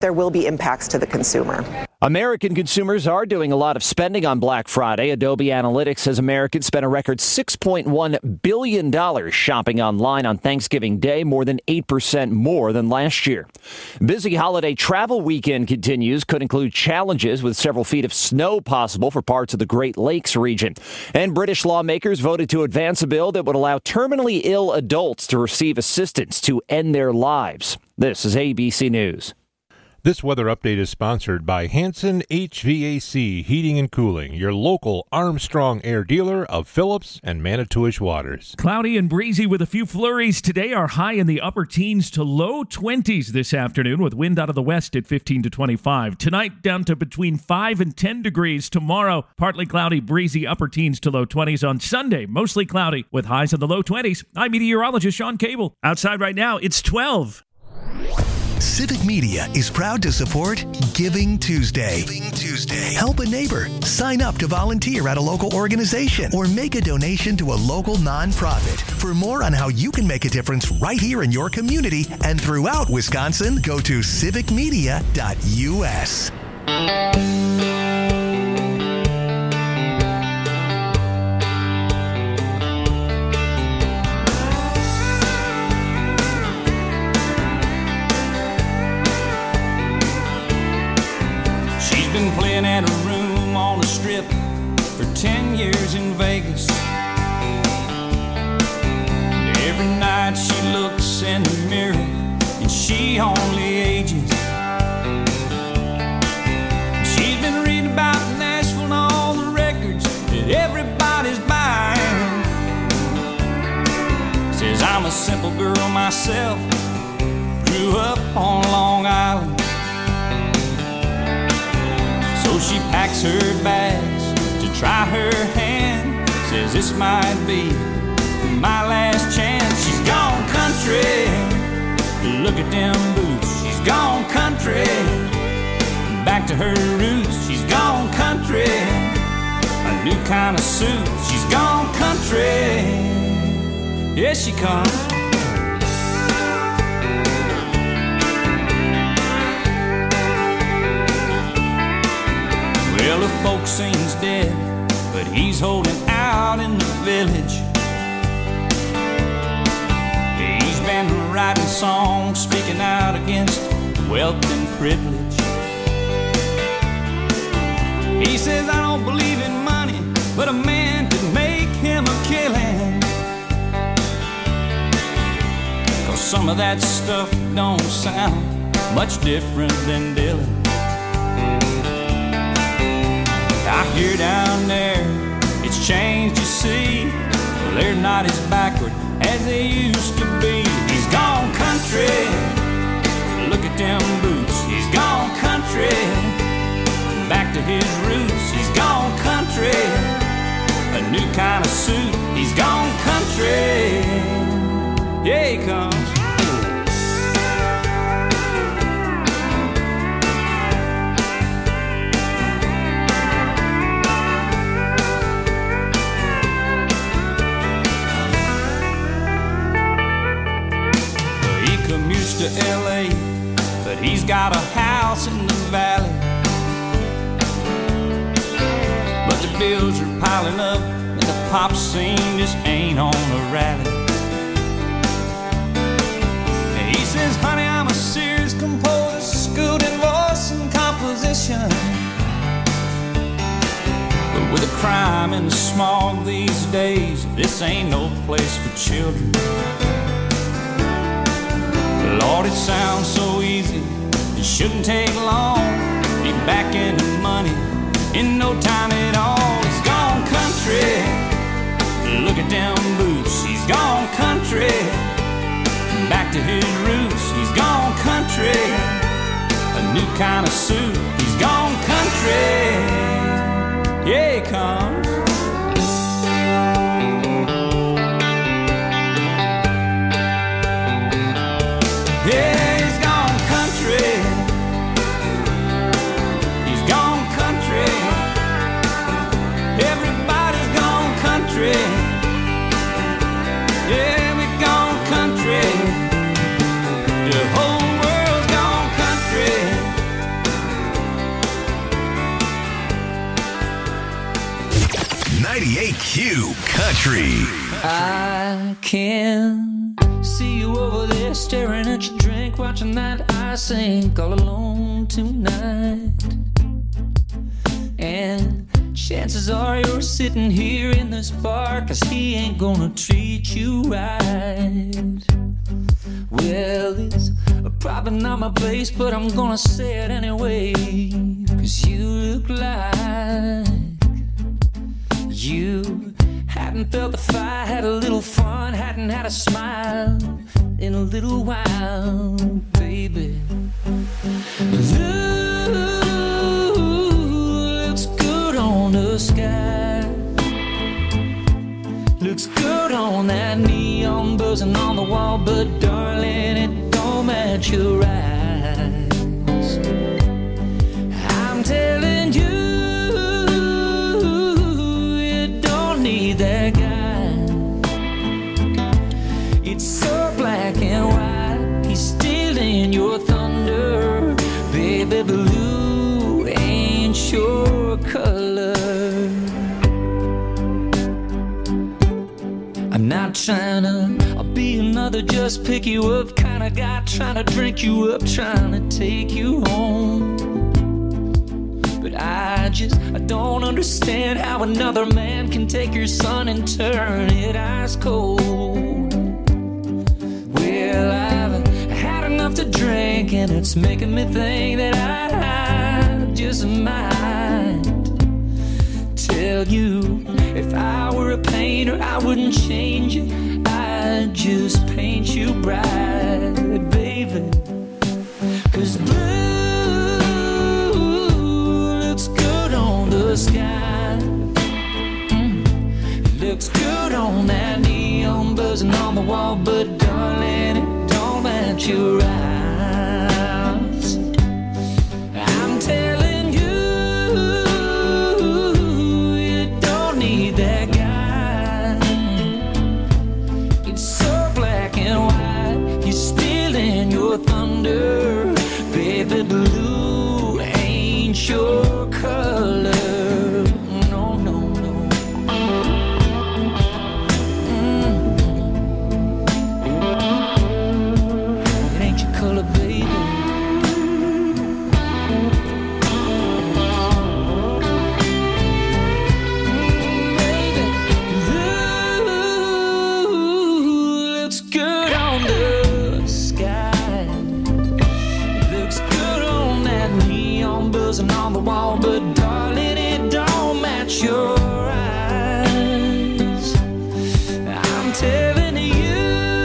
there will be impacts to the consumer. American consumers are doing a lot of spending on Black Friday. Adobe Analytics says Americans spent a record $6.1 billion shopping online on Thanksgiving Day, more than 8% more than last year. Busy holiday travel weekend continues, could include challenges with several feet of snow possible for parts of the Great Lakes region. And British lawmakers voted to advance a bill that would allow terminally ill adults to receive assistance to end their lives. This is ABC News. This weather update is sponsored by Hanson HVAC Heating and Cooling, your local Armstrong Air dealer of Phillips and Manitowish Waters. Cloudy and breezy with a few flurries today. Are high in the upper teens to low 20s this afternoon with wind out of the west at 15 to 25. Tonight down to between 5 and 10 degrees. Tomorrow, partly cloudy, breezy, upper teens to low 20s. On Sunday, mostly cloudy with highs in the low 20s. I'm meteorologist Sean Cable. Outside right now, it's 12. Civic Media is proud to support Giving Tuesday. Help a neighbor. Sign up to volunteer at a local organization or make a donation to a local nonprofit. For more on how you can make a difference right here in your community and throughout Wisconsin, go to civicmedia.us. Been playing at a room on the strip for 10 years in Vegas. And every night she looks in the mirror and she only ages. She's been reading about Nashville and all the records that everybody's buying. Says I'm a simple girl myself, grew up on Long Island. So she packs her bags to try her hand. Says this might be my last chance. She's gone country, look at them boots. She's gone country, back to her roots. She's gone country, a new kind of suit. She's gone country, here she comes. Well, the folksee's dead, but he's holding out in the village. He's been writing songs, speaking out against wealth and privilege. He says, I don't believe in money, but a man could make him a killing. 'Cause some of that stuff don't sound much different than Dylan. I hear down there, it's changed, you see. Well, they're not as backward as they used to be. He's gone country, look at them boots. He's gone country, back to his roots. He's gone country, a new kind of suit. He's gone country, yeah he comes. To LA, but he's got a house in the valley. But the bills are piling up and the pop scene just ain't on a rally. And he says, honey, I'm a serious composer, schooled in voice and composition. But with the crime and the smog these days, this ain't no place for children. Lord, it sounds so easy, it shouldn't take long. Be back into money in no time at all. He's gone country, look at them boots. He's gone country, back to his roots. He's gone country, a new kind of suit. He's gone country, yeah he comes. Yeah, he's gone country. He's gone country. Everybody's gone country. Yeah, we've gone country. The whole world's gone country. Q Country. I can see you over there staring at your drink, watching that I sink all alone tonight. And chances are you're sitting here in this bar, 'cause he ain't gonna treat you right. Well, it's probably not my place, but I'm gonna say it anyway, 'cause you look like you hadn't felt the fire, had a little fun, hadn't had a smile in a little while, baby. Looks good on the sky, looks good on that neon buzzing on the wall, but darling, it don't match your eyes. I'm telling you, need that guy. It's so black and white, he's stealing your thunder. Baby blue ain't your color. I'm not trying to be another just pick you up kind of guy, trying to drink you up, trying to take you home. But I don't understand how another man can take your sun and turn it ice cold. Well, I've had enough to drink, and it's making me think that I just might tell you, if I were a painter, I wouldn't change you, I'd just paint you bright, baby. 'Cause the sky looks good on that neon buzzing on the wall, but darling, it don't match your eyes. I'm telling you, you don't need that guy. It's so black and white, he's stealing your thunder. Baby blue ain't your color. No, no, no. It ain't your color, baby. Baby, looks good on the sky. Looks good on that neon buzzing on the wall, but darling, it don't match your eyes. I'm telling you,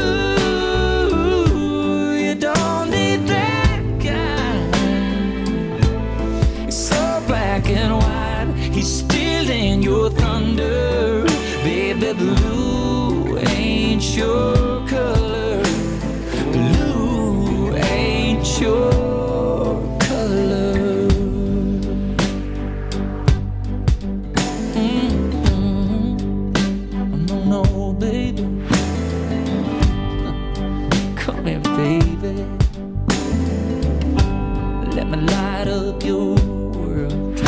you don't need that guy. It's so black and white, he's stealing your thunder. Baby blue ain't your color. Blue ain't your baby. Let me light up your world.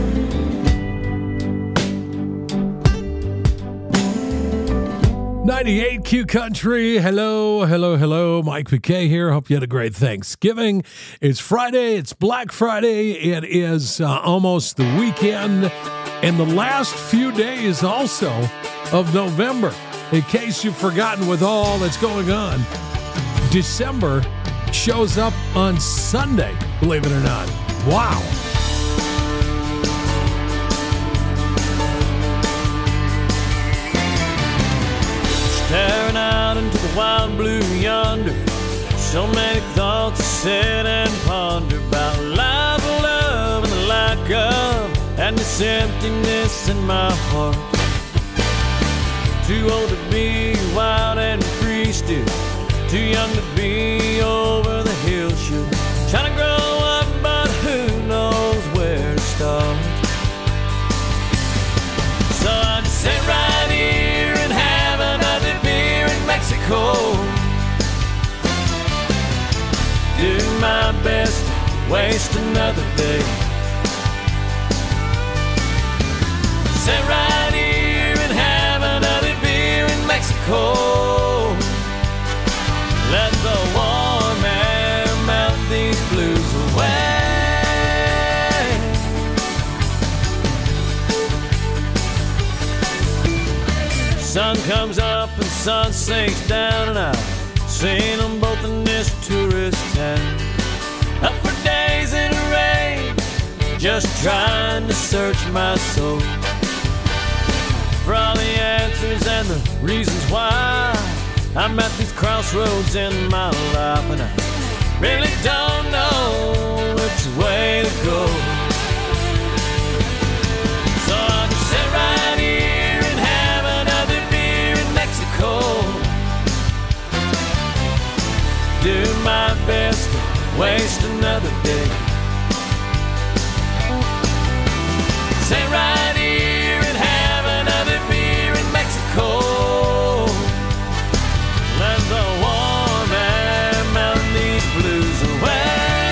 98 Q Country. Hello, hello, hello. Mike McKay here. Hope you had a great Thanksgiving. It's Friday. It's Black Friday. It is almost the weekend and the last few days also of November. In case you've forgotten with all that's going on, December shows up on Sunday, believe it or not. Wow. Staring out into the wild blue yonder, so many thoughts to sit and ponder about life, love, and the lack of, and this emptiness in my heart. Too old to be wild and free still, too young to be over the hill should. Trying to grow up, but who knows where to start. So I just sit right here and have another beer in Mexico. Do my best to waste another day. Sit right here and have Mexico. Let the warm air melt these blues away. Sun comes up and sun sinks down, and I've seen them both in this tourist town. Up for days in the rain, just trying to search my soul for all the answers and the reasons why I'm at these crossroads in my life, and I really don't know which way to go. So I'll just sit right here and have another beer in Mexico. Do my best to waste another day. Sit right here and have another beer in Mexico. Let the warm air melt these blues away.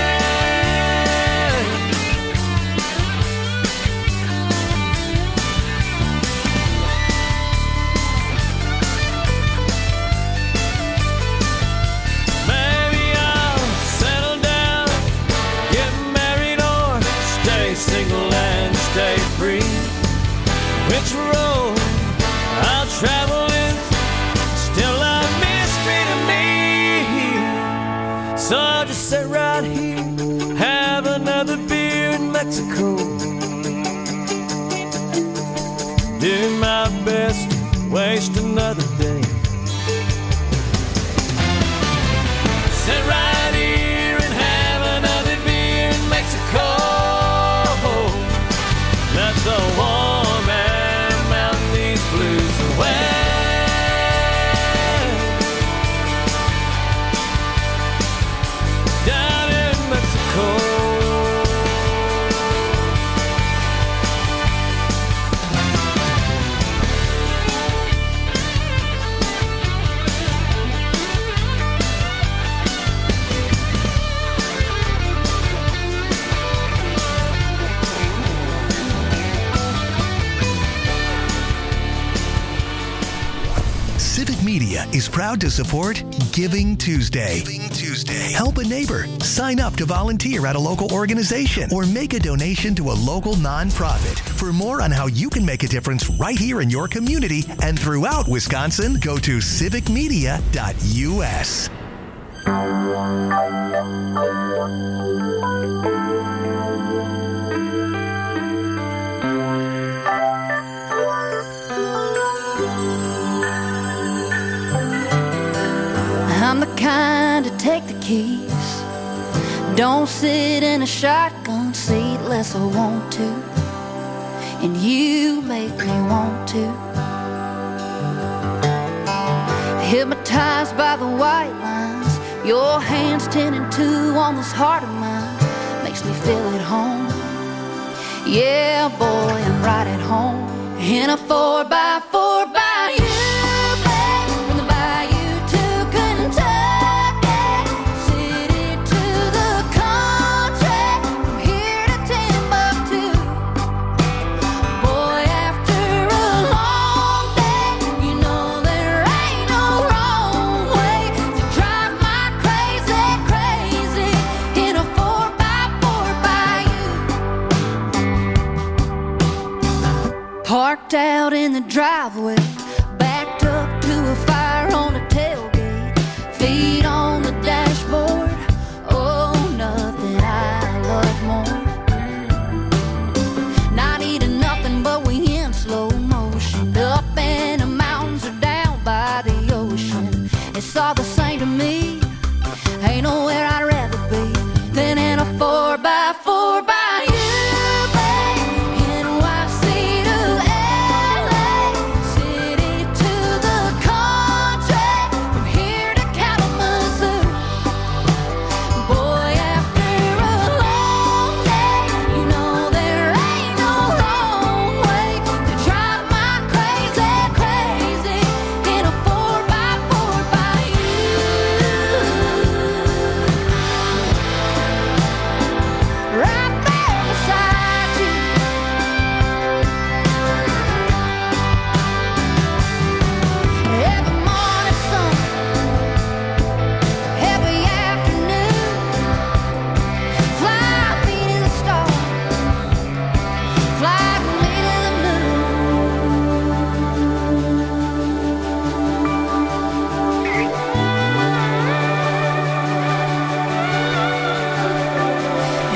Maybe I'll settle down, get married, or stay single and stay free. Which road I'll travel is still a mystery to me. So I'll just sit right here, have another beer in Mexico. Do my best to waste another day. Sit right here and have another beer in Mexico. Let the warm air melt these blues away. Down in Mexico. Civic Media is proud to support Giving Tuesday. Giving Tuesday. Help a neighbor. Sign up to volunteer at a local organization or make a donation to a local nonprofit. For more on how you can make a difference right here in your community and throughout Wisconsin, go to civicmedia.us. I'm the kind to take the keys. Don't sit in a shotgun seat unless I want to. And you make me want to. Hypnotized by the white lines, your hands 10 and 2 on this heart of mine. Makes me feel at home. Yeah, boy, I'm right at home. In a 4x4 by you. Parked out in the driveway, backed up to a fire on the tailgate, feet on the dashboard. Oh, nothing I love more. Not eating nothing, but we in slow motion. Up in the mountains or down by the ocean. It's all the same to me. Ain't nowhere I'd rather be than in a 4x4 by you.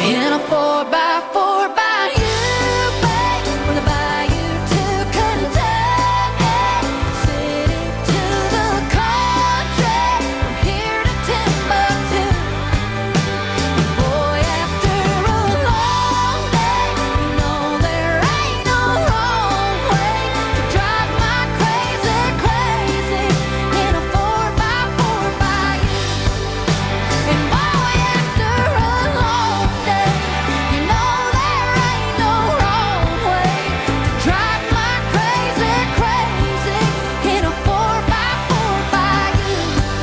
in a 4x4 Bayou, babe, from the Bayou to Kentucky, city to the country, from here to Timbuktu. Boy, after a long day, you know there ain't no wrong way to drive my crazy, crazy in a 4x4 Bayou. And boy, after a long day, you know there ain't no wrong way to drive my crazy, crazy in a 4x4 Bayou.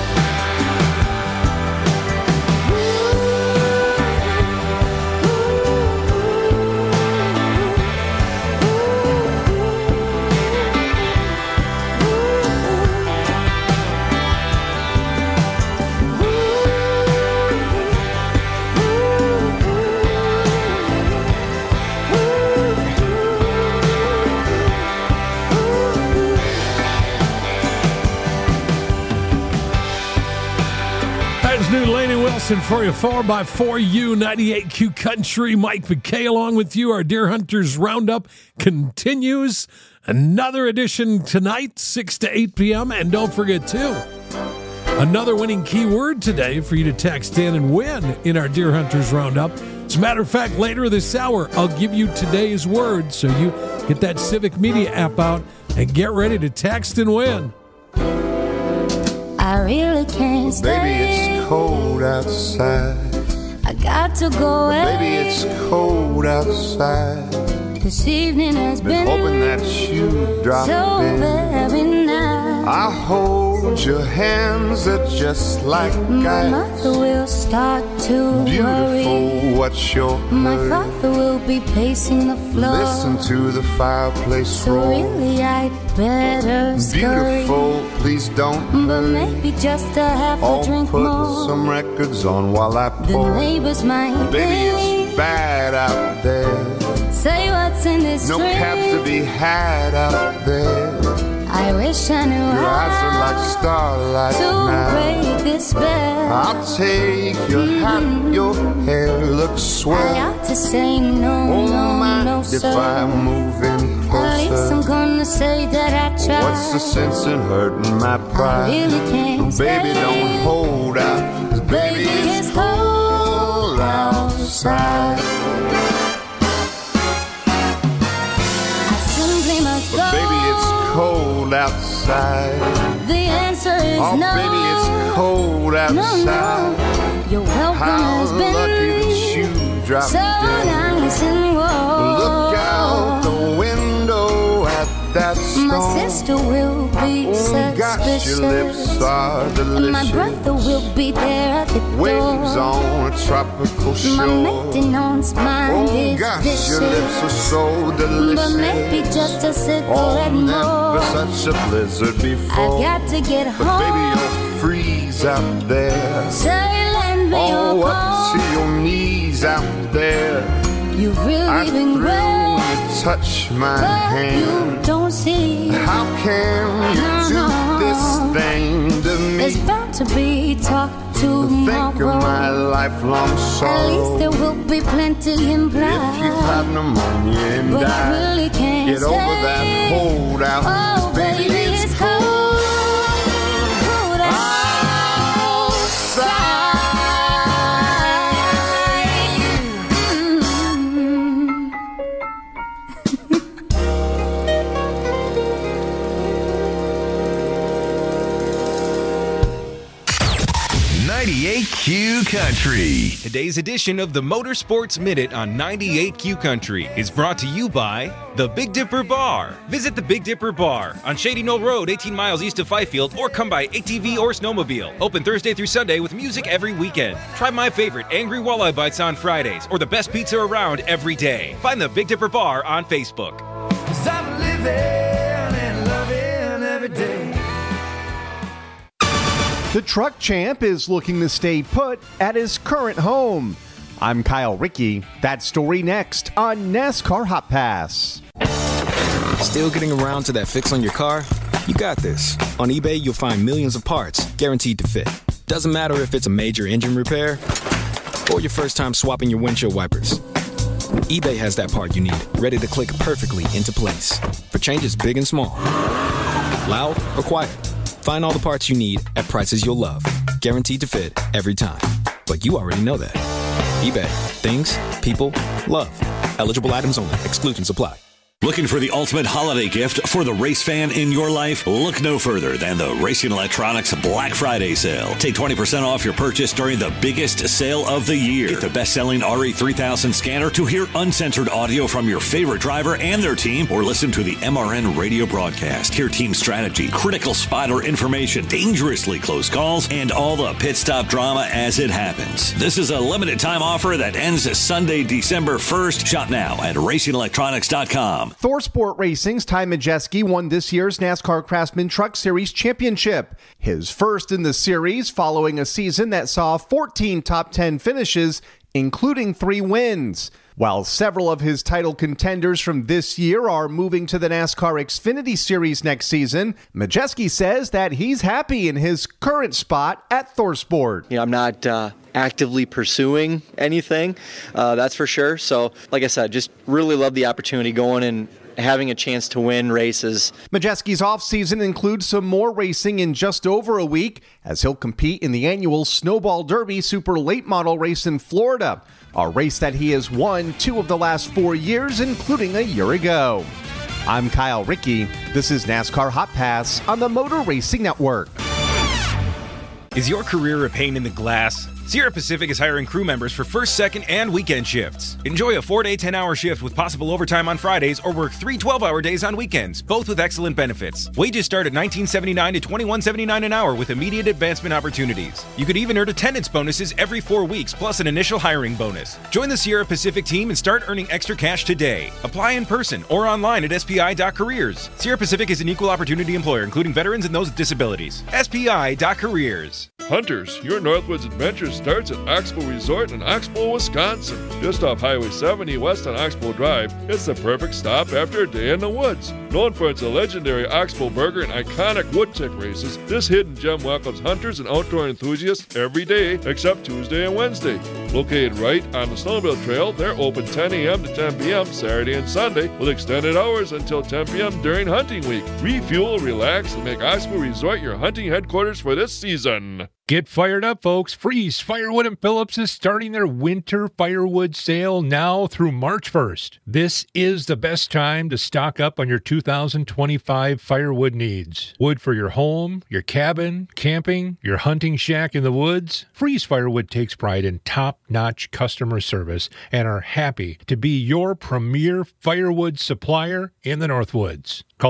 That's new Laney Wilson for you, 4x4U 98Q Country. Mike McKay along with you. Our Deer Hunters Roundup continues. Another edition tonight, 6 to 8 p.m. And don't forget, too, another winning keyword today for you to text in and win in our Deer Hunters Roundup. As a matter of fact, later this hour, I'll give you today's word. So you get that Civic Media app out and get ready to text and win. I really can't stay. Baby, it's cold outside. I got to go away. Baby, it's cold outside. This evening has been Hoping that you drop so in. very nice. I hold your hands, they're just like My ice. mother will start to worry. Beautiful, what's your My hurry? father will be pacing the floor. Listen to the fireplace So roar. really I'd better scurry. Beautiful, please don't But hurry. maybe just a half a I'll drink put more. some records on while I The pour. neighbors might Baby, think, it's bad out there. say what's in this No drink. cabs to be had out there. I wish I knew Your eyes are like how starlight to now. break this spell. I'll take your hat, your hair looks I swell. ought to say no, Oh, no, mind no, if sir. I'm moving At least I'm closer? gonna say that I tried. What's the sense in hurting my I pride? really can't Baby, stay. don't hold out, 'cause baby, it's cold outside. I simply must go. But baby, it's cold outside. The answer is Oh, no. baby, it's cold No, outside. no. Your welcome How has been lucky that you dropped so in. nice and warm. Look out the window at that storm. My sister will be Oh gosh, your lips suspicious. are And my delicious. brother will be there at the Waves door. on a tropical My shore. maintenance mind Oh is gosh, vicious. your lips are so delicious. But maybe just a Oh, cigarette never more. such a blizzard I before. got to get But home. baby, you'll freeze out there. So lend me Oh, your up to coat. your knees out there. You've I really been thrill great, when you touch my but hand. you don't see. How can you do this thing to There's me? bound to be talk Think of tomorrow. my lifelong At least sorrow. there will be plenty implied. If you have pneumonia and But I die, really can't get over stay. that holdout. Oh, 'Cause baby, it's cold outside. Mm. 98Q Country. Today's edition of the Motorsports Minute on 98Q Country is brought to you by the Big Dipper Bar. Visit the Big Dipper Bar on Shady Knoll Road, 18 miles east of Fifield, or come by ATV or Snowmobile. Open Thursday through Sunday with music every weekend. Try my favorite Angry Walleye Bites on Fridays, or the best pizza around every day. Find the Big Dipper Bar on Facebook. 'Cause I'm living and loving every day. The truck champ is looking to stay put at his current home. I'm Kyle Rickey. That story next on NASCAR Hot Pass. Still getting around to that fix on your car? You got this. On eBay, you'll find millions of parts guaranteed to fit. Doesn't matter if it's a major engine repair or your first time swapping your windshield wipers. eBay has that part you need, ready to click perfectly into place for changes big and small. Loud or quiet, find all the parts you need at prices you'll love. Guaranteed to fit every time. But you already know that. eBay. Things, people, love. Eligible items only. Exclusions apply. Looking for the ultimate holiday gift for the race fan in your life? Look no further than the Racing Electronics Black Friday sale. Take 20% off your purchase during the biggest sale of the year. Get the best-selling RE3000 scanner to hear uncensored audio from your favorite driver and their team, or listen to the MRN radio broadcast. Hear team strategy, critical spotter information, dangerously close calls, and all the pit stop drama as it happens. This is a limited time offer that ends Sunday, December 1st. Shop now at RacingElectronics.com. ThorSport Racing's Ty Majeski won this year's NASCAR Craftsman Truck Series championship, his first in the series following a season that saw 14 top 10 finishes, including 3 wins. While several of his title contenders from this year are moving to the NASCAR Xfinity Series next season, Majeski says that he's happy in his current spot at ThorSport. I'm not actively pursuing anything, that's for sure. So, like I said, just really love the opportunity going and having a chance to win races. Majeski's offseason includes some more racing in just over a week, as he'll compete in the annual Snowball Derby Super Late Model race in Florida, a race that he has won 2 of the last 4 years, including a year ago. I'm Kyle Rickey. This is NASCAR Hot Pass on the Motor Racing Network. Is your career a pain in the glass? Sierra Pacific is hiring crew members for first, second, and weekend shifts. Enjoy a 4-day, 10-hour shift with possible overtime on Fridays, or work 3 12-hour days on weekends, both with excellent benefits. Wages start at $19.79 to $21.79 an hour with immediate advancement opportunities. You could even earn attendance bonuses every 4 weeks, plus an initial hiring bonus. Join the Sierra Pacific team and start earning extra cash today. Apply in person or online at SPI.careers. Sierra Pacific is an equal opportunity employer, including veterans and those with disabilities. SPI.careers. Hunters, your Northwoods adventure starts at Oxbow Resort in Oxbow, Wisconsin. Just off Highway 70 west on Oxbow Drive, it's the perfect stop after a day in the woods. Known for its legendary Oxbow Burger and iconic wood tick races, this hidden gem welcomes hunters and outdoor enthusiasts every day except Tuesday and Wednesday. Located right on the Snowmobile Trail, they're open 10 a.m. to 10 p.m. Saturday and Sunday with extended hours until 10 p.m. during hunting week. Refuel, relax, and make Oxbow Resort your hunting headquarters for this season. Get fired up, folks. Freeze Firewood and Phillips is starting their winter firewood sale now through March 1st. This is the best time to stock up on your 2025 firewood needs. Wood for your home, your cabin, camping, your hunting shack in the woods. Freeze Firewood takes pride in top-notch customer service and are happy to be your premier firewood supplier in the Northwoods. Call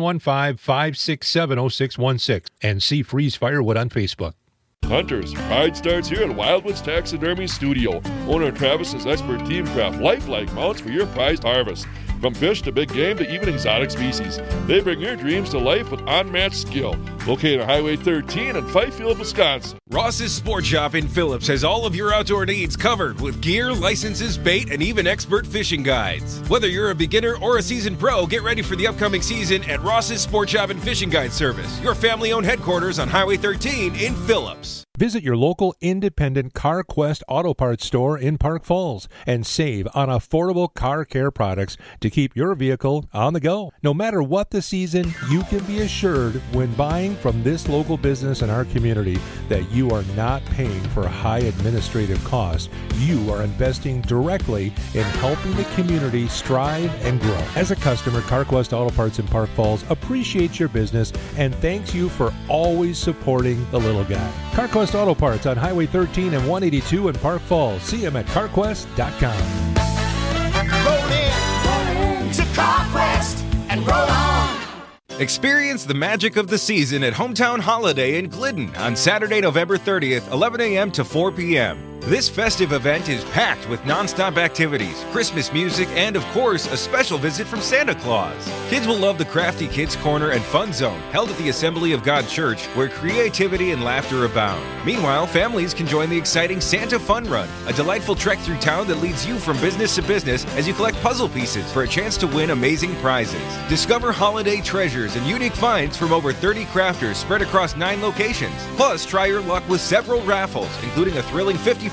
715-567-0616 and see Freeze Firewood on Facebook. Hunters, pride starts here at Wildwoods Taxidermy Studio. Owner Travis's expert team craft lifelike mounts for your prized harvest. From fish to big game to even exotic species, they bring your dreams to life with unmatched skill. Located on Highway 13 in Fifield, Wisconsin. Ross's Sport Shop in Phillips has all of your outdoor needs covered with gear, licenses, bait, and even expert fishing guides. Whether you're a beginner or a seasoned pro, get ready for the upcoming season at Ross's Sport Shop and Fishing Guide Service, your family-owned headquarters on Highway 13 in Phillips. Visit your local independent CarQuest Auto Parts store in Park Falls and save on affordable car care products to keep your vehicle on the go. No matter what the season, you can be assured when buying from this local business in our community that you are not paying for high administrative costs. You are investing directly in helping the community strive and grow. As a customer, CarQuest Auto Parts in Park Falls appreciates your business and thanks you for always supporting the little guy. CarQuest Auto Parts on Highway 13 and 182 in Park Falls. See them at CarQuest.com. Roll in to CarQuest and roll on. Experience the magic of the season at Hometown Holiday in Glidden on Saturday, November 30th, 11 a.m. to 4 p.m. This festive event is packed with non-stop activities, Christmas music, and of course, a special visit from Santa Claus. Kids will love the Crafty Kids Corner and Fun Zone, held at the Assembly of God Church, where creativity and laughter abound. Meanwhile, families can join the exciting Santa Fun Run, a delightful trek through town that leads you from business to business as you collect puzzle pieces for a chance to win amazing prizes. Discover holiday treasures and unique finds from over 30 crafters spread across 9 locations. Plus, try your luck with several raffles, including a thrilling $55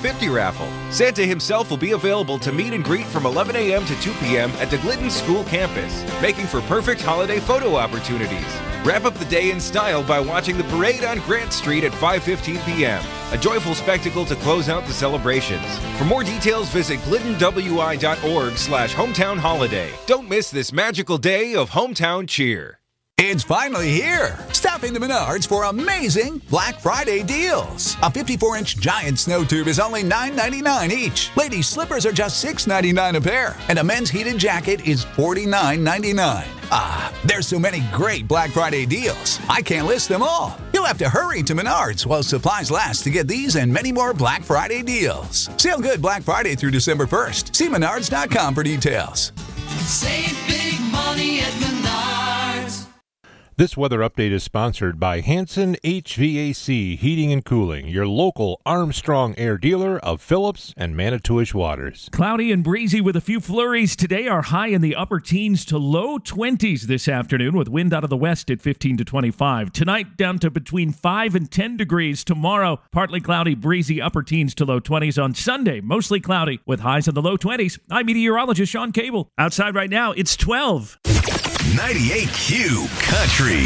50 raffle. Santa himself will be available to meet and greet from 11 a.m. to 2 p.m. at the Glidden School campus, making for perfect holiday photo opportunities. Wrap up the day in style by watching the parade on Grant Street at 5:15 p.m. A joyful spectacle to close out the celebrations. For more details, visit gliddenwi.org/hometown holiday. Don't miss this magical day of hometown cheer. It's finally here. Stop into Menards for amazing Black Friday deals. A 54-inch giant snow tube is only $9.99 each. Ladies' slippers are just $6.99 a pair. And a men's heated jacket is $49.99. Ah, there's so many great Black Friday deals. I can't list them all. You'll have to hurry to Menards while supplies last to get these and many more Black Friday deals. Sale good Black Friday through December 1st. See Menards.com for details. Save big money at Menards. This weather update is sponsored by Hanson HVAC Heating and Cooling, your local Armstrong Air dealer of Phillips and Manitowish Waters. Cloudy and breezy with a few flurries today. Our high in the upper teens to low 20s this afternoon with wind out of the west at 15 to 25. Tonight down to between 5 and 10 degrees. Tomorrow, partly cloudy, breezy, upper teens to low 20s. On Sunday, mostly cloudy with highs in the low 20s. I'm meteorologist Sean Cable. Outside right now, it's 12. 98Q Country.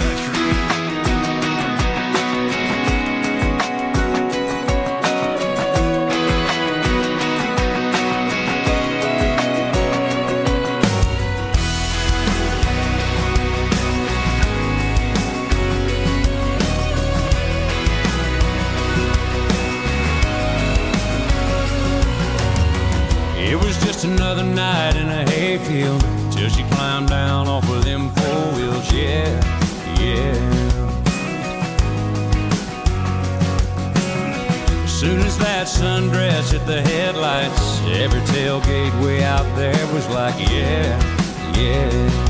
It was just another night in a hayfield till she climbed down off of them 4 wheels, yeah, yeah. As soon as that sundress hit the headlights, every tailgate way out there was like, yeah, yeah.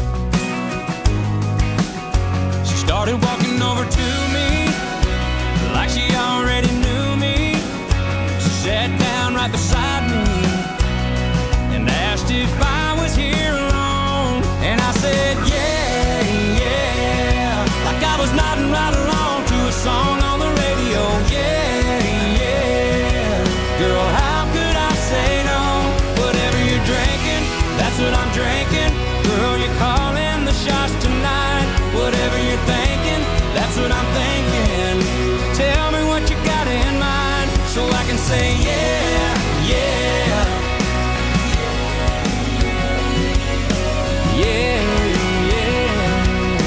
She started walking over to me like she already knew me. She sat down right beside me and asked if I was here alone. And I said, yeah, yeah, like I was nodding right along to a song on the radio, yeah, yeah. Girl, how could I say no? Whatever you're drinking, that's what I'm drinking. Girl, you're calling the shots tonight. Whatever you're thinking, that's what I'm thinking. Tell me what you got in mind so I can say, yeah, yeah. Yeah, yeah.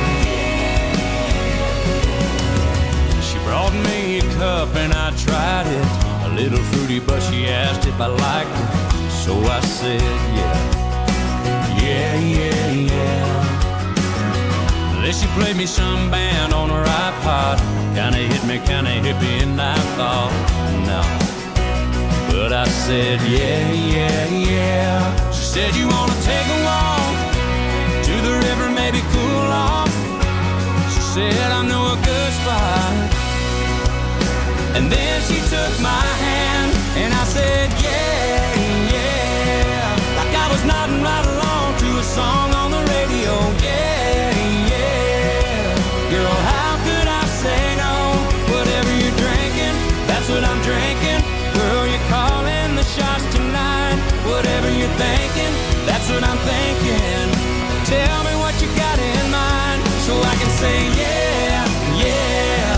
She brought me a cup and I tried it. A little fruity, but she asked if I liked it. So I said, yeah, yeah, yeah, yeah. Then she played me some band on her iPod. Kinda hit me, kinda hippie, and I thought, no. But I said, yeah, yeah, yeah. She said, you wanna take a walk to the river, maybe cool off? She said, I know a good spot. And then she took my hand and I said, yeah, yeah. Like I was nodding right along to a song on the radio, yeah, yeah. Girl, how could I say no? Whatever you're drinking, that's what I'm drinking. Girl, you're calling the shots tonight. Whatever you're thinking, that's what I'm thinking. Tell me what you got in mind so I can say, yeah, yeah.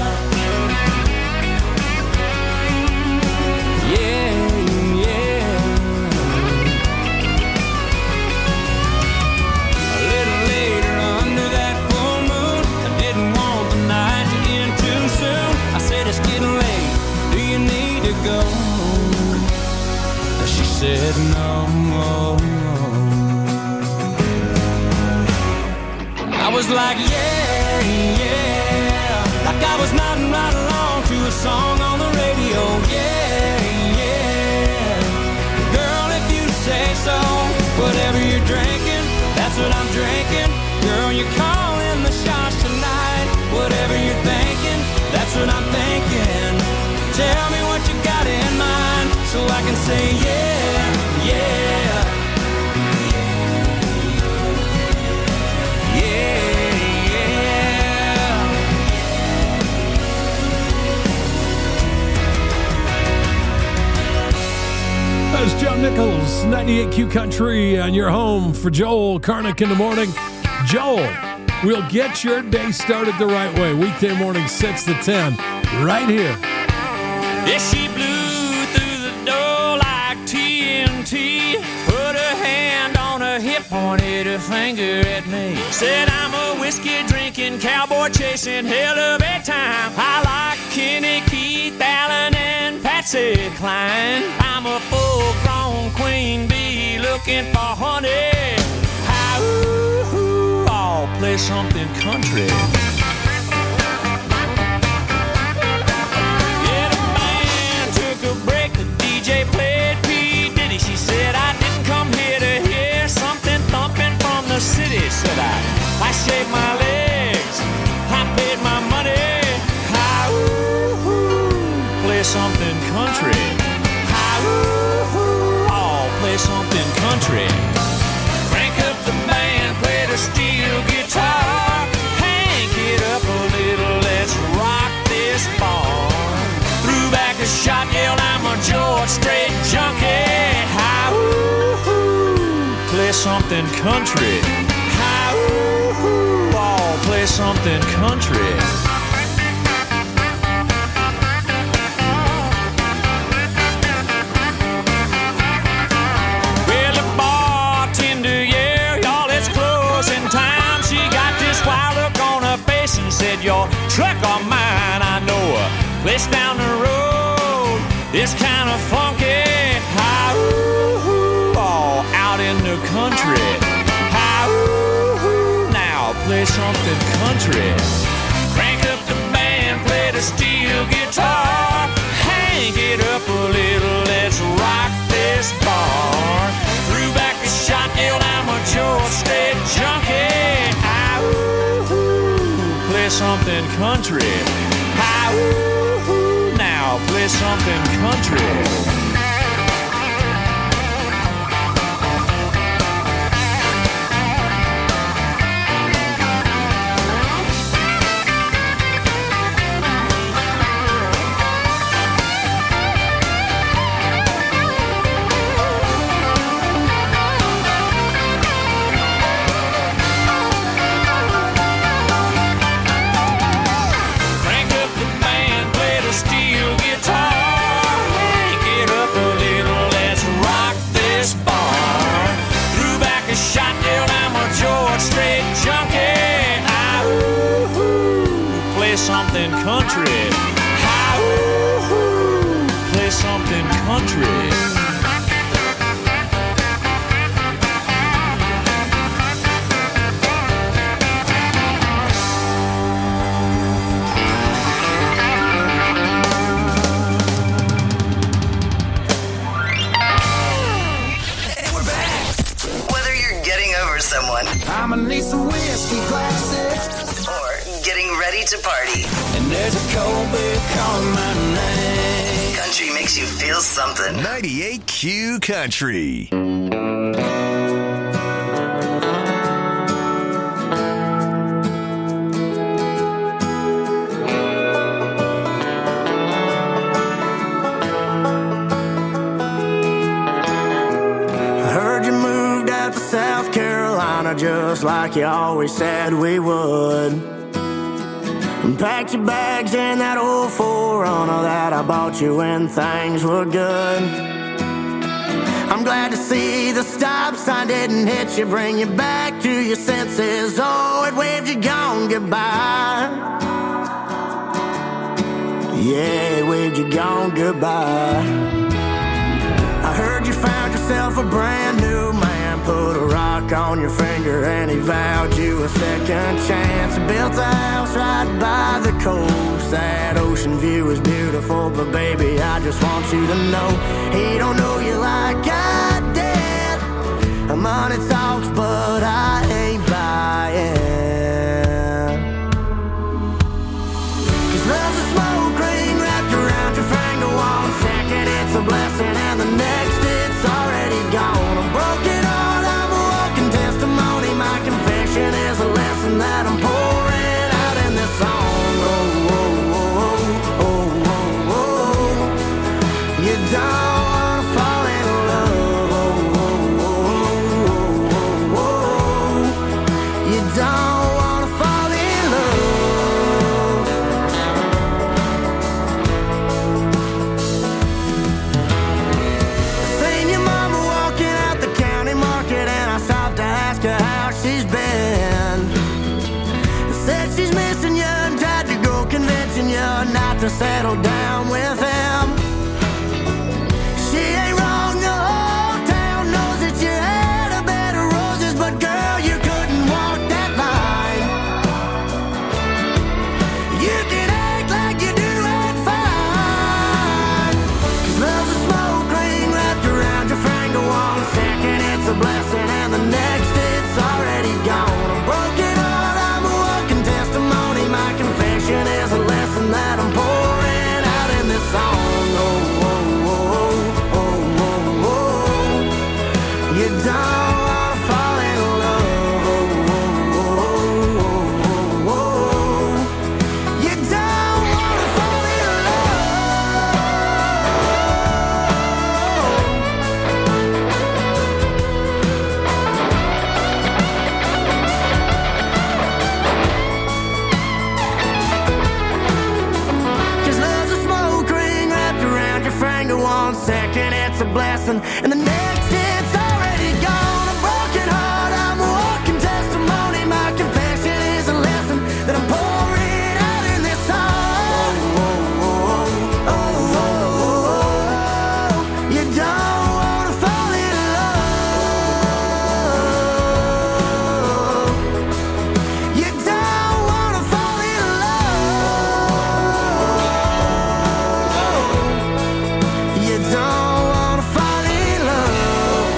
Yeah, yeah. A little later under that full moon, I didn't want the night to end too soon. I said, it's getting late, do you need to go? She said, no. I was like, yeah, yeah. Like I was nodding right along to a song on the radio, yeah, yeah. Girl, if you say so, whatever you're drinking, that's what I'm drinking. Girl, you're calling the shots tonight. Whatever you're thinking, that's what I'm thinking. Tell me what you got in mind so I can say, yeah, yeah. 98Q Country on your home for Joel Karnick in the morning. Joel will get your day started the right way. Weekday morning, 6 to 10, right here. Yeah, she blew through the door like TNT. Put her hand on her hip, pointed her finger at me. Said, I'm a whiskey drinking, cowboy chasing, hell of a time. I like Kenny, Keith, Allen, and Patsy Cline. I'm a full-grown queen bee looking for honey. Ooh, I'll play something country. Yeah, the band took a break, the DJ played P. Diddy. She said, I didn't come here to hear something thumping from the city. Said I shaved my legs, I paid my money. Ooh, play something country. Ooh, I'll play something country. Crank up the band, play the steel guitar. Hank it up a little, let's rock this bar. Threw back a shot, yelled, I'm a George Strait junkie. Ooh, play something country. Ooh, I'll play something country. Said your truck or mine, I know a place down the road. It's kind of funky. Ooh, all out in the country. Ooh, now play something country. Crank up the band, play the steel guitar. Hang it up a little, let's rock this bar. Threw back a shot, yelled, I'm a George Strait junkie. Play something country. Ooh, now play something country. Something country. Ooh, play something country. And we're back. Whether you're getting over someone, I'ma need some whiskey glasses, or getting ready to party. And there's a cold beer calling my name. Country makes you feel something. 98Q Country. I heard you moved out to South Carolina just like you always said we would. And packed your bags in that old 4Runner that I bought you when things were good. I'm glad to see the stop sign didn't hit you, bring you back to your senses. Oh, it waved you gone goodbye. Yeah, it waved you gone goodbye. I heard you found yourself a brand new man. Put a rock on your finger and he vowed you a second chance. He built a house right by the coast. That ocean view is beautiful, but baby, I just want you to know he don't know you like I did. Money talks, but I ain't buying. 'Cause love's a smoke ring wrapped around your finger. 1 second it's a blessing and the next it's already gone. A broken heart, I'm a walking testimony. My confession is a lesson that I'm pouring out in this song. Oh, oh, oh, oh, oh, oh. You don't wanna fall in love. Oh, oh, she's been. Said she's missing you and tried to go convincing you not to settle down with him. She ain't wrong, the whole town knows that you had a bed of roses, but girl, you couldn't walk that line. You can act like you do it fine, 'cause love's a smoke ring wrapped around your finger. 1 second it's a blessing and the next it's already gone. A broken heart, I'm a walking testimony. My confession is a lesson that I'm pouring out in this song. Oh, oh, oh, oh, oh, oh. You don't wanna fall in love. Oh, oh, oh, oh, oh, oh. You don't wanna fall in second it's a blessing and the next it's already gone. A broken heart, I'm a walking testimony. My confession is a lesson that I'm pouring out in this song. Oh, oh, oh, oh, oh, oh. You don't wanna fall in love. You don't wanna fall in love. You don't wanna fall in love.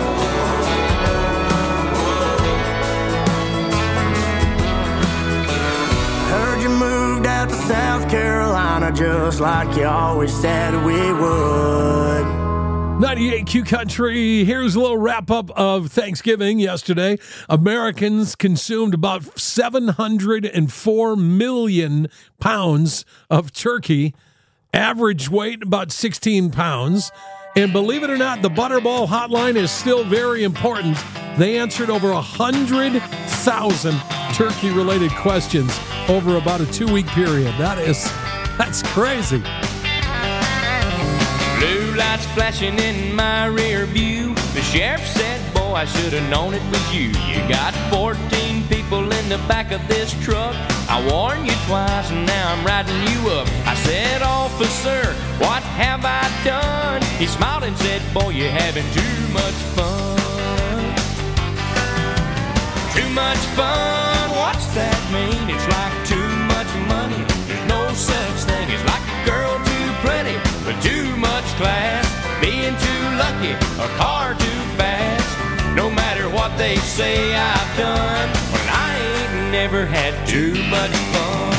Heard you moved out to South Carolina just like you always said we would. 98 Q Country. Here's a little wrap up of Thanksgiving yesterday. Americans consumed about 704 million pounds of turkey. Average weight about 16 pounds. And believe it or not, the Butterball hotline is still very important. They answered over 100,000 turkey-related questions over about a 2-week period. That's crazy. Blue lights flashing in my rear view. The sheriff said, boy, I should have known it was you. You got 14 people in the back of this truck. I warned you twice and now I'm riding you up. I said, officer, what have I done? He smiled and said, boy, you're having too much fun. Too much fun, what's that mean? It's like too much money. There's no such thing as like a girl too pretty, but too much class. Being too lucky, a car too fast. No matter what they say I've done, well, I ain't never had too much fun.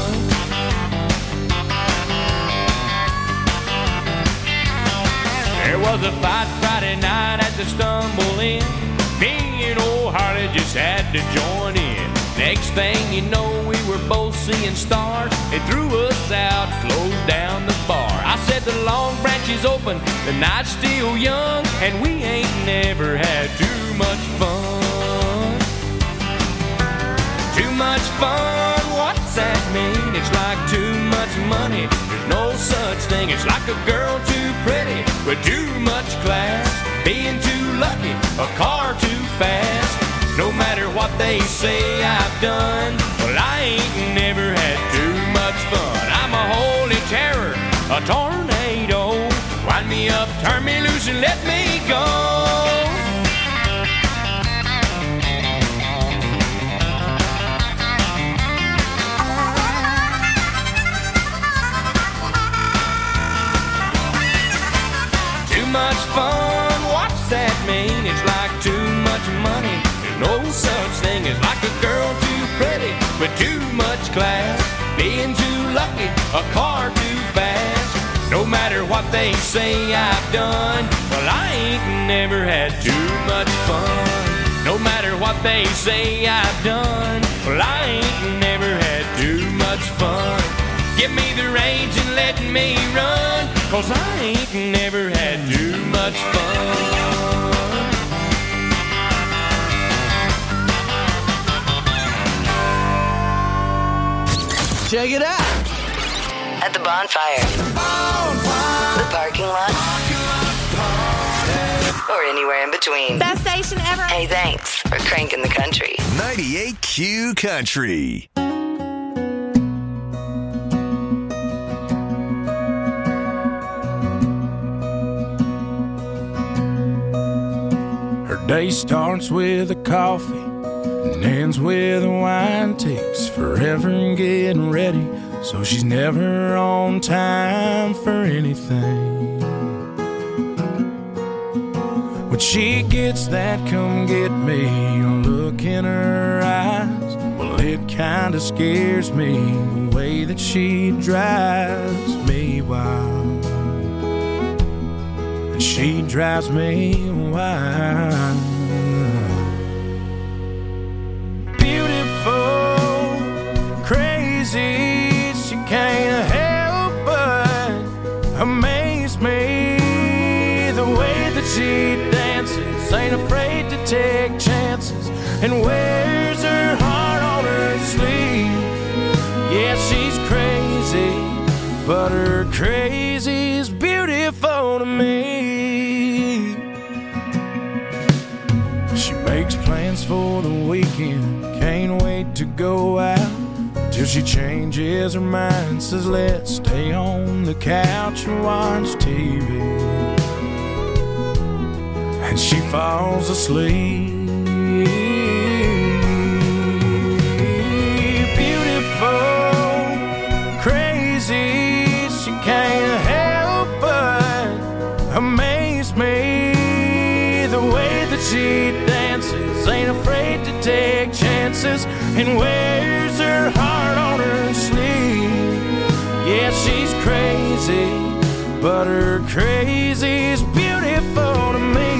There was a fight Friday night at the Stumble Inn. Me and old Harley just had to join in. Next thing you know, we were both seeing stars. They threw us out, closed down the bar. I said the Long Branch is open, the night's still young, and we ain't never had too much fun. Too much fun, what's that mean? It's like too much money. There's no such thing. It's like a girl too pretty with too much class. Being too lucky, a car too fast. No matter what they say I've done, well, I ain't never had too much fun. I'm a holy terror, a tornado. Wind me up, turn me loose, and let me go. Too much fun, what's that mean? It's like too much money. There's no such thing as like a girl too pretty with too much class. Being too lucky, a car too fast. No matter what they say I've done, well, I ain't never had too much fun. No matter what they say I've done, well, I ain't never had too much fun. Give me the reins and let me run, 'cause I ain't never had too much fun. Check it out. At the bonfire. The parking lot. or anywhere in between. Best station ever. Hey, thanks for cranking the country. 98Q Country. Her day starts with a coffee and ends with a wine. Takes forever getting ready, so she's never on time for anything. When she gets that come get me look in her eyes, well, it kinda scares me the way that she drives me wild. And she drives me wild. Beautiful, crazy, she can't help but amaze me. The way that she dances, ain't afraid to take chances, and wears her heart on her sleeve. Yeah, she's crazy, but her crazy's beautiful to me. She makes plans for the weekend, can't wait to go out, till she changes her mind, says let's stay on the couch and watch TV. And she falls asleep. Beautiful, crazy, she can't help but amaze me. The way that she dances, ain't afraid to take chances, and wears her heart on her sleeve. Yeah, she's crazy, but her crazy's beautiful to me.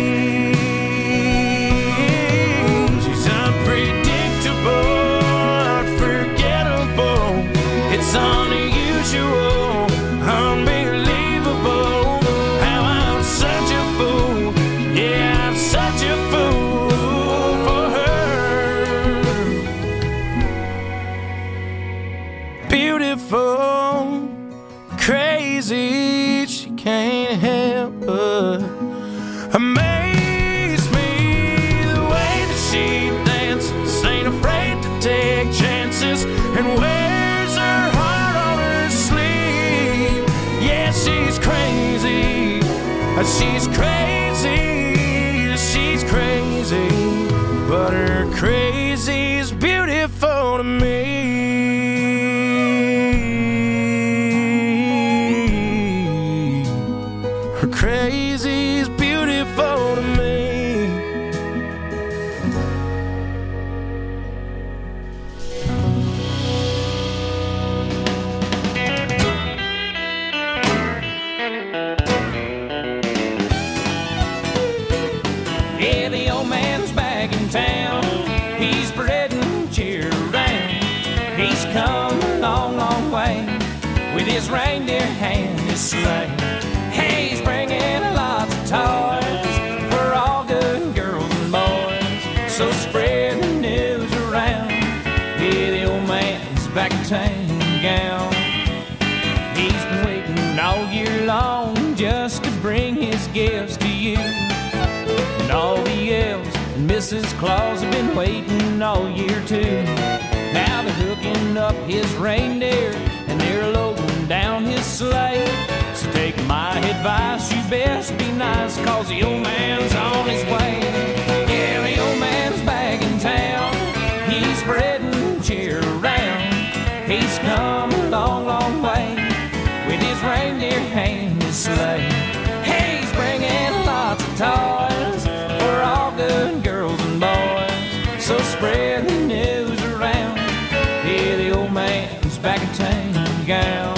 She's unpredictable, unforgettable. It's unusual, unbelievable, how I'm such a fool. Yeah, I'm such a fool for her. Beautiful, crazy, she can't help but amaze me. The way that she dances, ain't afraid to take chances, and wears her heart on her sleeve. Yeah, she's crazy, she's crazy, she's crazy, but her crazy's beautiful to me. Her crazy's beautiful to me. Yeah, the old man's back in town. He's spreading cheer around. He's come a long, long way with his reindeer and his sleigh. Hey, he's bringing lots of toys for all good girls and boys. So spread the news around. Yeah, the old man's back in town. He's been waiting all year long just to bring his gifts to you. And all the elves and Mrs. Claus have been waiting all year too. Now they're hooking up his reindeer and they're loading down his sleigh. So take my advice, you best be nice, cause the old man's on his way. Yeah, the old man's back in town. He's spreading cheer around. He's come a long, long way with his reindeer and his sleigh. Hey, he's bringing lots of toys for all good girls and boys. So spread the news around. Yeah, the old man's back in town, gal.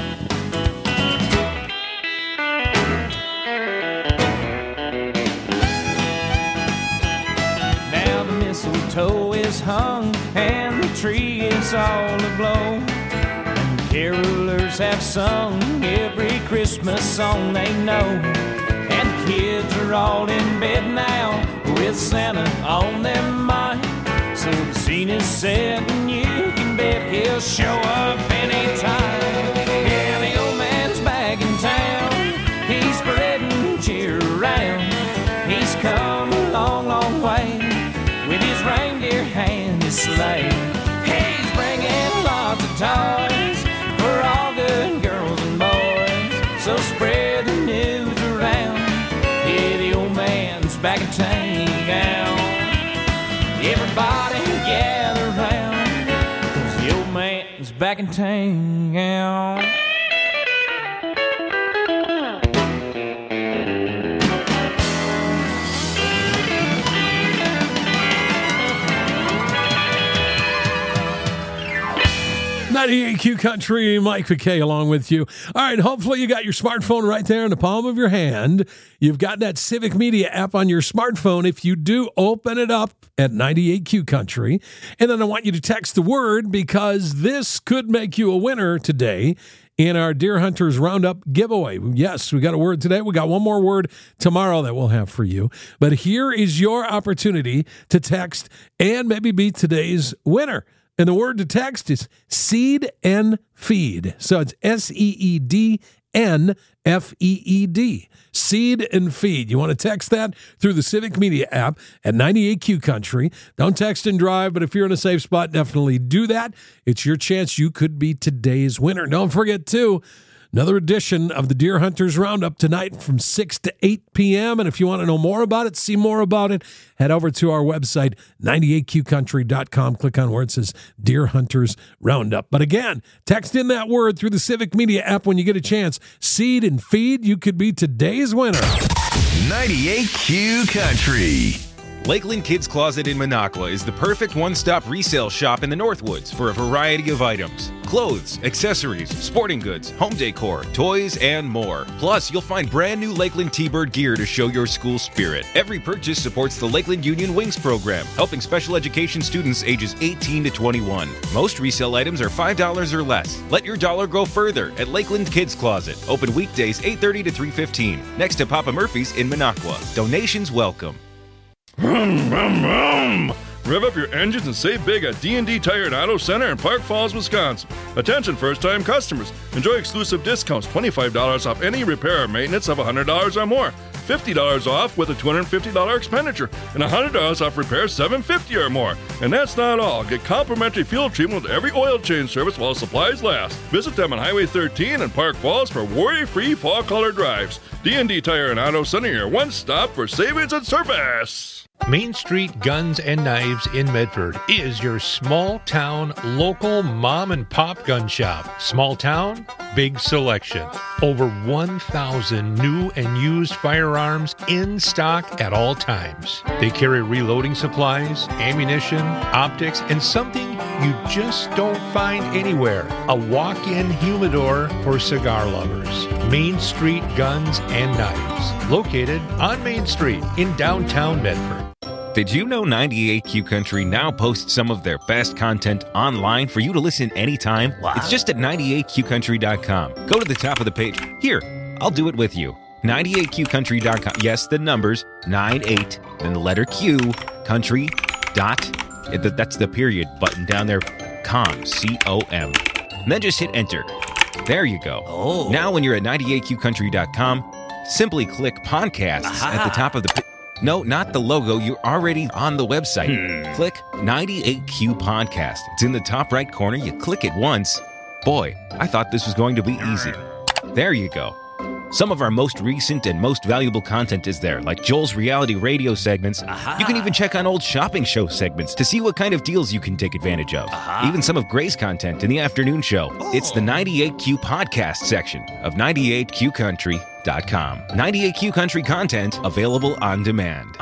Now the mistletoe is hung and the tree is all aglow. And carolers have sung every Christmas song they know. And the kids are all in bed now with Santa on their mind. So the scene is set and you can bet he'll show up anytime. Yeah, the old man's back in town. He's spreading cheer around. sleigh. He's bringing lots of toys for all good girls and boys. So spread the news around. Yeah, the old man's back in town. Everybody gather round, 'cause the old man's back in town. 98Q Country, Mike McKay along with you. All right, hopefully you got your smartphone right there in the palm of your hand. You've got that Civic Media app on your smartphone. If you do, open it up at 98Q Country. And then I want you to text the word, because this could make you a winner today in our Deer Hunters Roundup giveaway. Yes, we got a word today. We got one more word tomorrow that we'll have for you. But here is your opportunity to text and maybe be today's winner. And the word to text is seed and feed. So it's SEEDNFEED. Seed and feed. You want to text that through the Civic Media app at 98Q Country. Don't text and drive, but if you're in a safe spot, definitely do that. It's your chance. You could be today's winner. Don't forget, too, another edition of the Deer Hunters Roundup tonight from 6 to 8 p.m. And if you want to know more about it, see more about it, head over to our website, 98qcountry.com. Click on where it says Deer Hunters Roundup. But again, text in that word through the Civic Media app when you get a chance. Seed and feed. You could be today's winner. 98Q Country. Lakeland Kids Closet in Minocqua is the perfect one-stop resale shop in the Northwoods for a variety of items. Clothes, accessories, sporting goods, home decor, toys, and more. Plus, you'll find brand new Lakeland T-Bird gear to show your school spirit. Every purchase supports the Lakeland Union Wings program, helping special education students ages 18 to 21. Most resale items are $5 or less. Let your dollar go further at Lakeland Kids Closet. Open weekdays 8:30 to 3:15. Next to Papa Murphy's in Minocqua. Donations welcome. Rev up your engines and save big at D&D Tire and Auto Center in Park Falls, Wisconsin. Attention first-time customers. Enjoy exclusive discounts, $25 off any repair or maintenance of $100 or more, $50 off with a $250 expenditure, and $100 off repairs $750 or more. And that's not all. Get complimentary fuel treatment with every oil change service while supplies last. Visit them on Highway 13 in Park Falls for worry-free fall color drives. D&D Tire and Auto Center, your one-stop for savings and service. Main Street Guns and Knives in Medford is your small town, local mom and pop gun shop. Small town, big selection. Over 1,000 new and used firearms in stock at all times. They carry reloading supplies, ammunition, optics, and something you just don't find anywhere. A walk-in humidor for cigar lovers. Main Street Guns and Knives. Located on Main Street in downtown Medford. Did you know 98Q Country now posts some of their best content online for you to listen anytime? Wow. It's just at 98qcountry.com. Go to the top of the page. Here, I'll do it with you. 98qcountry.com. Yes, the numbers, 98, then the letter Q, country, dot, that's the period button down there, com, C-O-M. And then just hit enter. There you go. Oh. Now when you're at 98qcountry.com, simply click podcasts at the top of the page. No, not the logo. You're already on the website. Click 98Q Podcast. It's in the top right corner. You click it once. Boy, I thought this was going to be easy. There you go. Some of our most recent and most valuable content is there, like Joel's reality radio segments. You can even check on old shopping show segments to see what kind of deals you can take advantage of. Even some of Gray's content in the afternoon show. It's the 98Q Podcast section of 98qcountry.com. 98Q Country content available on demand.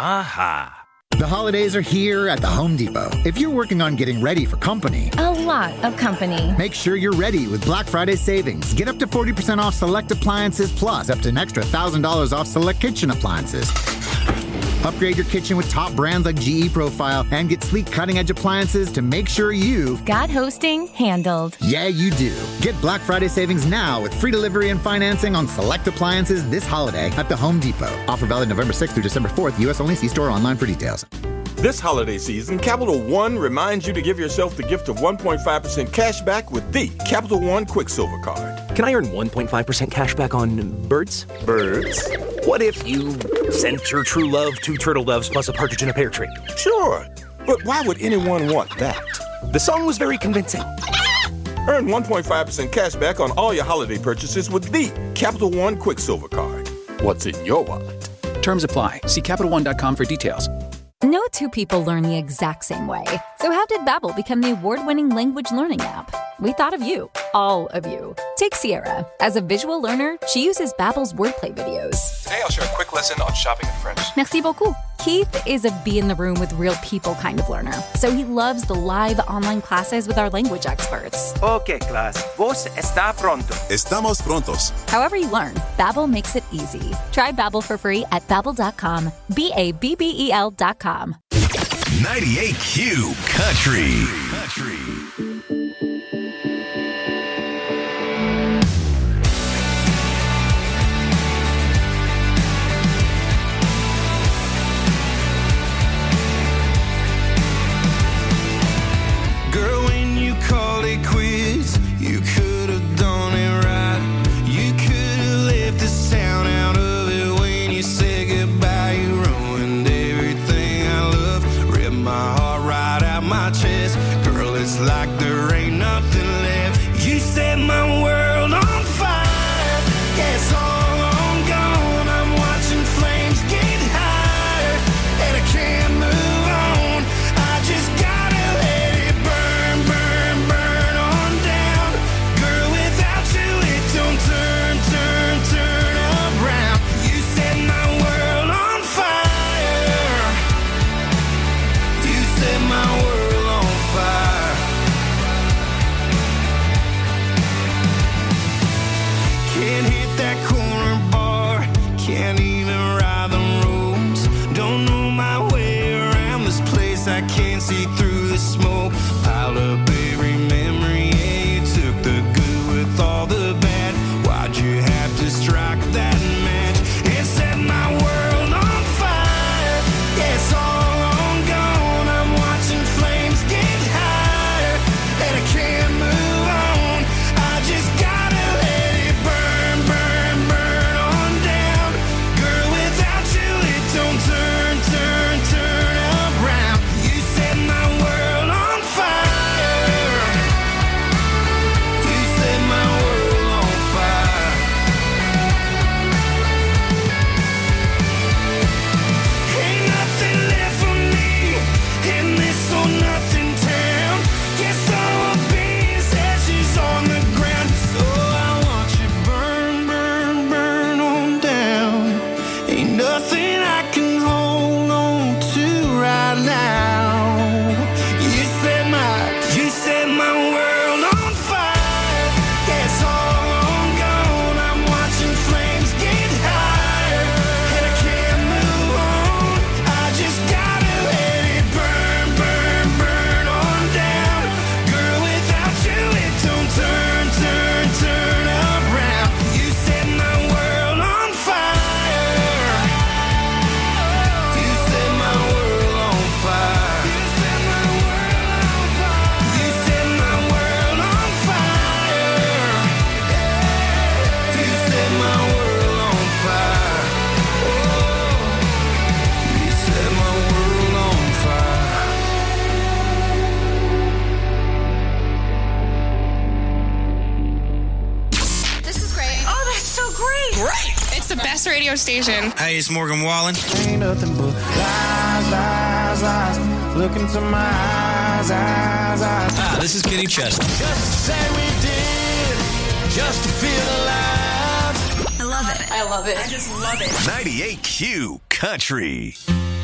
The holidays are here at the Home Depot. If you're working on getting ready for company, a lot of company, make sure you're ready with Black Friday savings. Get up to 40% off select appliances, plus up to an extra $1,000 off select kitchen appliances. Upgrade your kitchen with top brands like GE Profile and get sleek cutting-edge appliances to make sure you've got hosting handled. Yeah, you do. Get Black Friday savings now with free delivery and financing on select appliances this holiday at the Home Depot. Offer valid November 6th through December 4th. U.S. only. See store or online for details. This holiday season, Capital One reminds you to give yourself the gift of 1.5% cash back with the Capital One Quicksilver Card. Can I earn 1.5% cash back on birds? Birds? What if you sent your true love 2 turtle doves plus a partridge in a pear tree? Sure. But why would anyone want that? The song was very convincing. Earn 1.5% cash back on all your holiday purchases with the Capital One Quicksilver Card. What's in your wallet? Terms apply. See CapitalOne.com for details. No two people learn the exact same way. So how did Babbel become the award-winning language learning app? We thought of you, all of you. Take Sierra. As a visual learner, she uses Babbel's wordplay videos. Today I'll share a quick lesson on shopping in French. Merci beaucoup. Keith is a be-in-the-room-with-real-people kind of learner, so he loves the live online classes with our language experts. Okay, class. Vos está pronto. Estamos prontos. However you learn, Babbel makes it easy. Try Babbel for free at Babbel.com. Babbel.com. 98Q Country. Girl, when you called it quits, you could have done it right. You could have left this town out of it when you said goodbye. You ruined everything I love, ripped my heart right out my chest. Girl, it's like there ain't nothing left. You set my world on fire. Yeah, it's all on gone. I'm watching flames get higher, and I can't move on. I just gotta let it burn, burn, burn on down. Girl, without you it don't turn, turn, turn around. You set my world on fire. You set my world on fire. Can't hit that corner bar, can't even ride the roads. Don't know my way around this place, I can't see through the smoke. Piled up every memory, yeah, you took the good with all the bad. Why'd you have to strike that match and set my world on fire? Yeah, it's all on gone. I'm watching flames get higher, and I can't move on. I just gotta let it burn, burn, burn on down. Girl, without you it don't turn, turn, turn around. You set my world on fire. You set my world on fire. Ain't nothing left for me in this or nothing town. Guess I'll be as ashes on the ground. So I want you burn, burn, burn on down. Ain't nothing I can hold on to right now. You set my world on fire. Yeah, it's all on gone. I'm watching flames get higher, and I can't move on. I just gotta let it burn, burn, burn on down. Girl, without you it don't turn, turn, turn around. You set my world on fire. You set my world on fire. You set my world on fire. You set my world on fire. You set my world on fire. Oh, you set my world on fire. This is great. Oh, that's so great. Great. It's the best radio station. Hey, it's Morgan Wallen. Ain't nothing but lies, lies, lies. Look into my eyes, eyes, eyes. Ah, this is Kenny Chesney. Just to say we did, just to feel alive. I love it. I love it. I just love it. 98Q Country.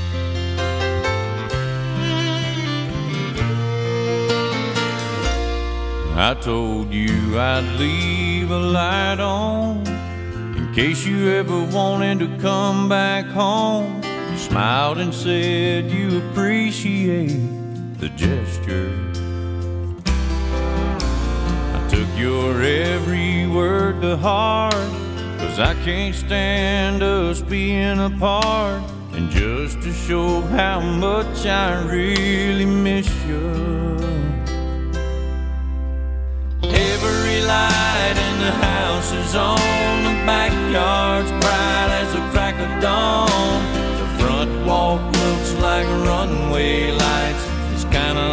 I told you I'd leave a light on in case you ever wanted to come back home. You smiled and said you appreciate the gesture. I took your every word to heart, 'cause I can't stand us being apart. And just to show how much I really miss you, every light in the house is on, the backyard's bright as the crack of dawn. The front walk looks like runway lights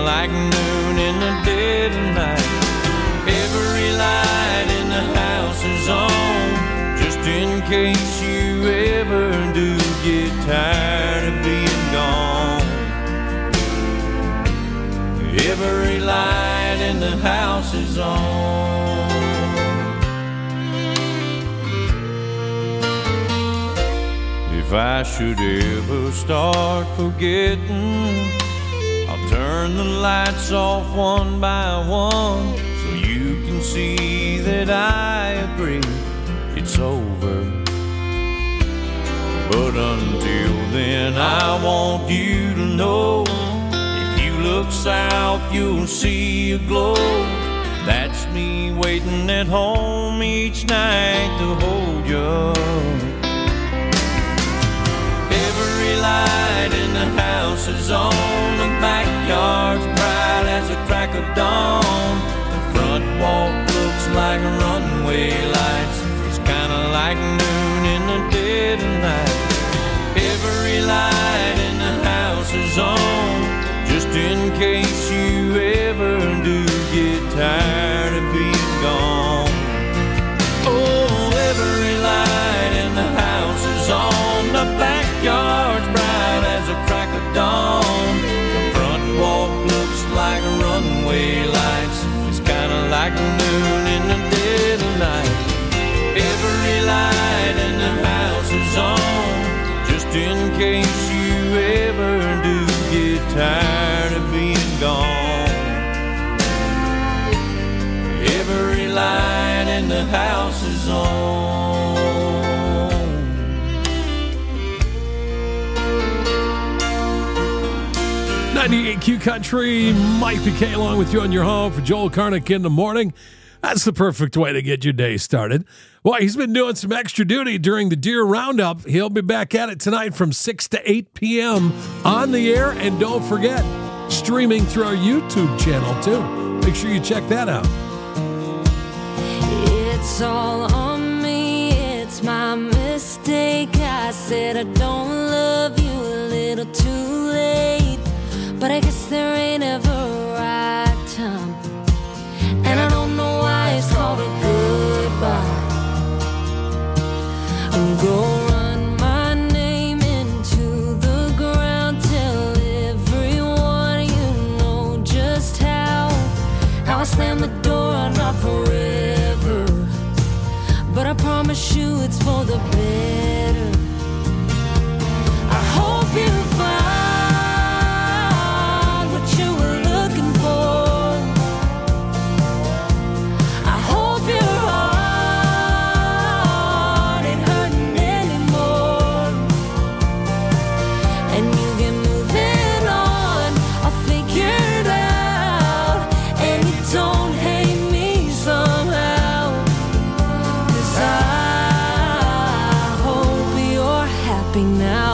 like noon in the dead of night. Every light in the house is on, just in case you ever do get tired of being gone. Every light in the house is on. If I should ever start forgetting, I'll turn the lights off one by one, so you can see that I agree it's over. But until then, I want you to know, if you look south, you'll see a glow. That's me waiting at home each night to hold you. Every light in the house is on, the backyard's bright as a crack of dawn. The front walk looks like runway lights, it's kinda like noon in the dead of night. Every light in the house is on, just in case you ever do get tired of being gone. Oh, every light in the house is on, the backyard's bright as a crack of dawn. The front walk looks like runway lights, it's kinda like noon in the dead of night. Every light in the house is on, just in case you ever do get tired of being gone. Every light in the house is on. 98 Q Country, Mike Piquet along with you on your home for Joel Karnick in the morning. That's the perfect way to get your day started. Well, he's been doing some extra duty during the Deer Roundup. He'll be back at it tonight from 6 to 8 p.m. on the air. And don't forget, streaming through our YouTube channel, too. Make sure you check that out. It's all on me, it's my mistake. I said I don't love you a little too late, but I guess there ain't ever a right time, and I don't know why it's called a goodbye. I'm gonna run my name into the ground, tell everyone you know just how I slam the door, not forever, but I promise you it's for the better. I hope you find what you were looking for. I hope your heart ain't hurting anymore, and you get moving on, I'll figure it out, and you don't hate me somehow, 'cause I hope you're happy now.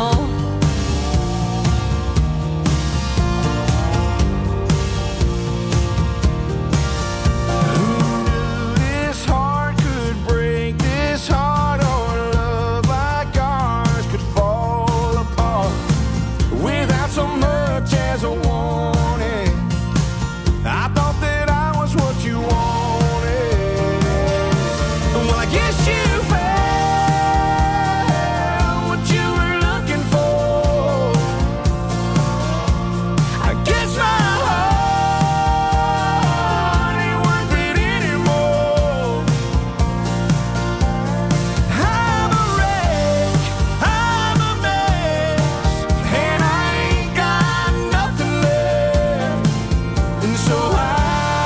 This heart could break, this heart or love like ours could fall apart without so much as a warning.